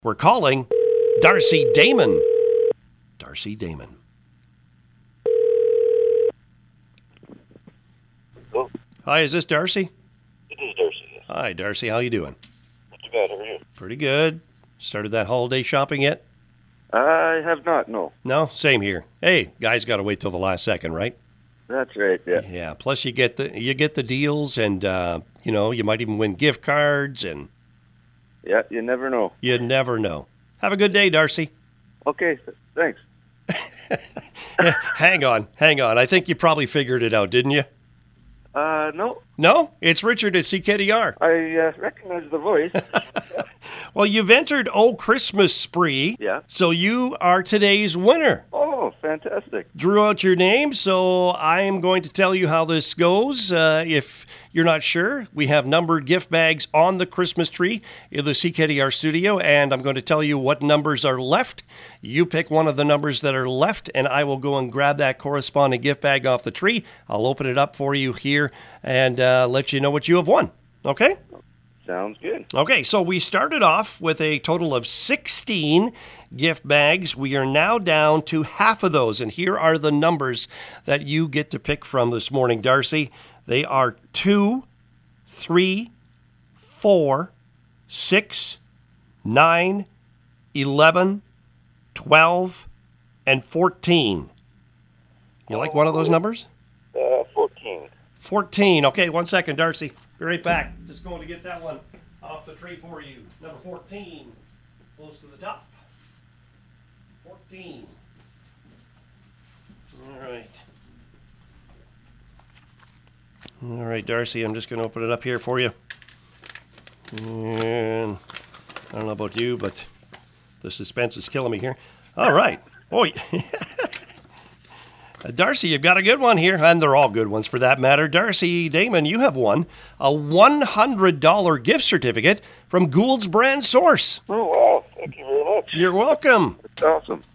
We're calling Darcy Damon. Darcy Damon. Hello? Hi, is this Darcy? It is Darcy, yes. Hi, Darcy. How you doing? Not too bad, how are you? Pretty good. Started that holiday shopping yet? I have not, no. No? Same here. Hey, guys got to wait till the last second, right? That's right, yeah. Yeah. Plus, you get the deals, and you might even win gift cards, and Yeah, you never know. you never know. Have a good day, Darcy. Okay, thanks. Hang on. I think you probably figured it out, didn't you? No, No? It's Richard at CKDR. I recognize the voice. Well, you've entered Oh Christmas Spree. Yeah. So you are today's winner. Oh, fantastic. Drew out your name, so I am going to tell you how this goes. If you're not sure, we have numbered gift bags on the Christmas tree in the CKDR studio, and I'm going to tell you what numbers are left. You pick one of the numbers that are left, and I will go and grab that corresponding gift bag off the tree. I'll open it up for you here and let you know what you have won. Okay? Sounds good. Okay, so we started off with a total of 16 gift bags. We are now down to half of those, and here are the numbers that you get to pick from this morning, Darcy. They are 2, 3, 4, 6, 9, 11, 12, and 14. You like one of those numbers? 14. 14. Okay, 1 second, Darcy. Be right back. Just going to get that one off the tree for you. Number 14. Close to the top. 14. All right. All right, Darcy, I'm just going to open it up here for you. And I don't know about you, but the suspense is killing me here. All right. Oh, Darcy, you've got a good one here, and they're all good ones for that matter. Darcy Damon, you have won a $100 gift certificate from Gould's Brand Source. Oh, wow. Thank you very much. You're welcome. That's awesome.